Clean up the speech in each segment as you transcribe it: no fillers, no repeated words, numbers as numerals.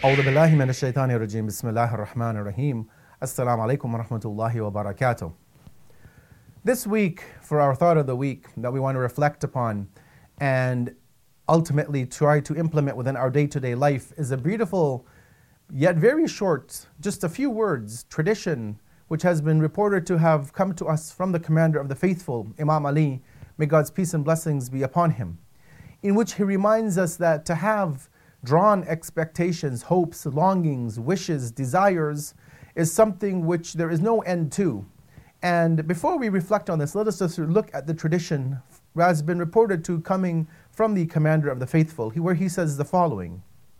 أعوذ بالله من الشيطان الرجيم بسم الله الرحمن الرحيم Assalamu alaikum wa rahmatullahi wa barakatuh. This week, for our thought of the week that we want to reflect upon and ultimately try to implement within our day-to-day life is a beautiful yet very short, just a few words, tradition which has been reported to have come to us from the commander of the faithful, Imam Ali, may God's peace and blessings be upon him, in which he reminds us that to have drawn expectations, hopes, longings, wishes, desires is something which there is no end to. And before we reflect on this, let us just look at the tradition that has been reported to coming from the commander of the faithful, where he says the following: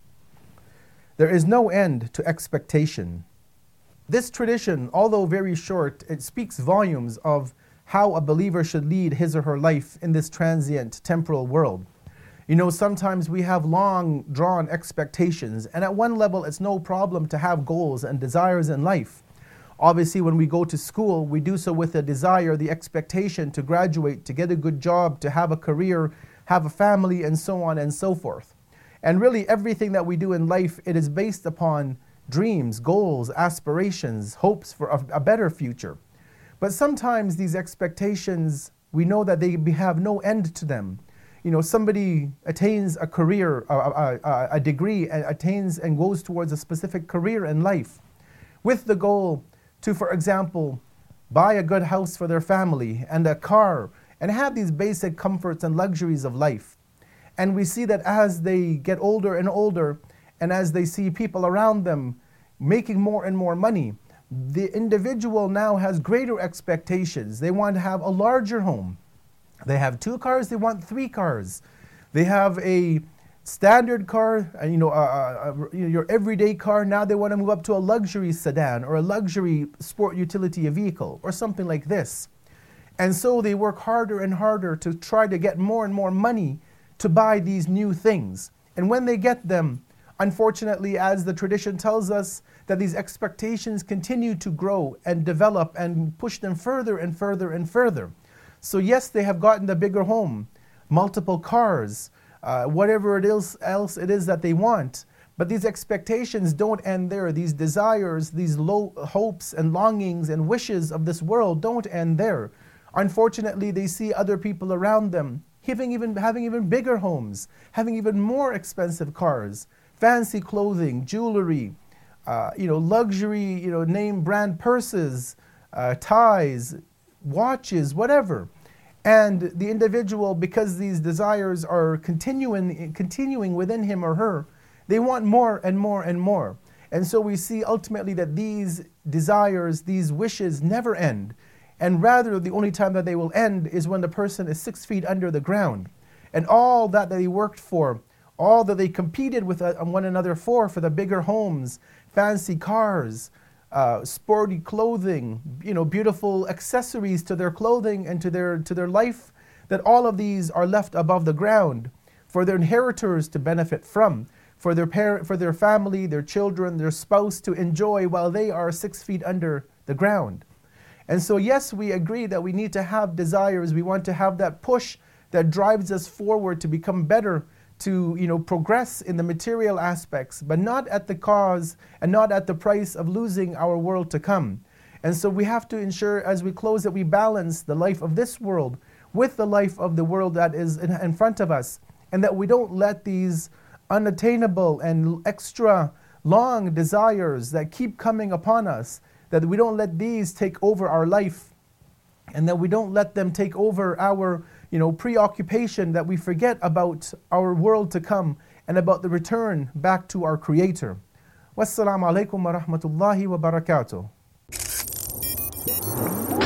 there is no end to expectation. This tradition, although very short, it speaks volumes of how a believer should lead his or her life in this transient temporal world. You know, sometimes we have long drawn expectations, and at one level it's no problem to have goals and desires in life. Obviously, when we go to school, we do so with a desire, the expectation to graduate, to get a good job, to have a career, have a family, and so on and so forth. And really everything that we do in life, it is based upon dreams, goals, aspirations, hopes for a better future. But sometimes these expectations, we know that they have no end to them. You know, somebody attains a career, a degree, and attains and goes towards a specific career in life with the goal to, for example, buy a good house for their family and a car and have these basic comforts and luxuries of life. And we see that as they get older and older, and as they see people around them making more and more money, the individual now has greater expectations. They want to have a larger home. They have 2 cars, they want 3 cars. They have a standard car, your everyday car. Now they want to move up to a luxury sedan or a luxury sport utility vehicle or something like this. And so they work harder and harder to try to get more and more money to buy these new things. And when they get them, unfortunately, as the tradition tells us, that these expectations continue to grow and develop and push them further and further and further. So yes, they have gotten the bigger home, multiple cars, whatever else it is that they want. But these expectations don't end there. These desires, these low hopes and longings and wishes of this world don't end there. Unfortunately, they see other people around them having even bigger homes, having even more expensive cars, fancy clothing, jewelry, luxury, name brand purses, ties, watches, whatever. And the individual, because these desires are continuing within him or her, they want more and more and more. And so we see ultimately that these desires, these wishes never end. And rather, the only time that they will end is when the person is 6 feet under the ground. And all that they worked for, all that they competed with one another for the bigger homes, fancy cars, sporty clothing, beautiful accessories to their clothing and to their life, that all of these are left above the ground for their inheritors to benefit from, for their family, their children, their spouse to enjoy while they are 6 feet under the ground. And so yes, we agree that we need to have desires. We want to have that push that drives us forward to become better, to progress in the material aspects, but not at the cause and not at the price of losing our world to come. And so we have to ensure, as we close, that we balance the life of this world with the life of the world that is in front of us, and that we don't let these unattainable and extra long desires that keep coming upon us, that we don't let these take over our life, and that we don't let them take over our preoccupation, that we forget about our world to come and about the return back to our Creator. Wassalamu alaikum wa rahmatullahi wa barakatuh.